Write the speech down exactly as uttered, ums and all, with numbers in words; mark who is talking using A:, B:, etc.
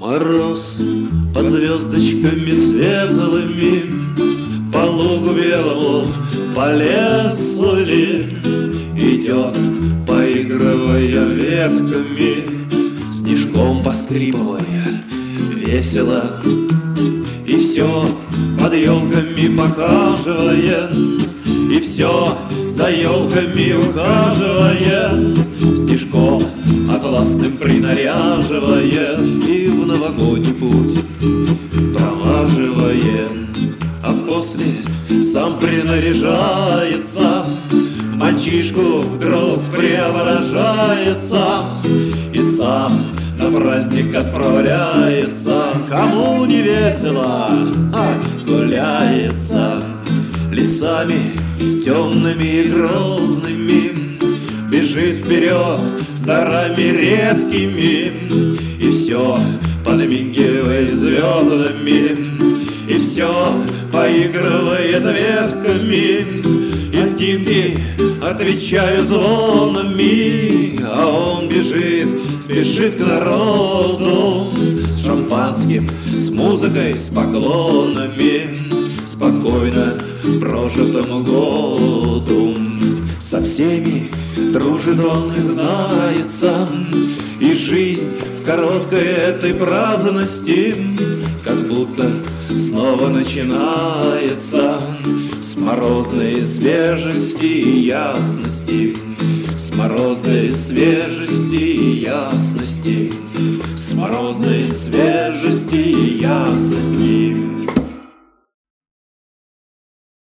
A: Мороз под звездочками светлыми, по лугу белому, по лесу ли идет, поигрывая ветками, снежком поскрипывая весело. И все под елками похаживая, и все за елками ухаживая, снежком атласным принаряживая и в новогодний путь проваживая. А после сам принаряжается, мальчишку вдруг преображается и сам на праздник отправляется. Кому не весело, а гуляется. Лесами темными и грозными бежит вперед с дарами редкими, и все подмигивает звездами, и все поигрывает ветками, и снинки отвечают звонами, а он бежит, спешит к народу с шампанским, с музыкой, с поклонами, спокойно прожитому году. Со всеми дружит он и знается, и жизнь в короткой этой праздности как будто снова начинается с морозной свежести и ясности, с морозной свежести и ясности, с морозной свежести и ясности.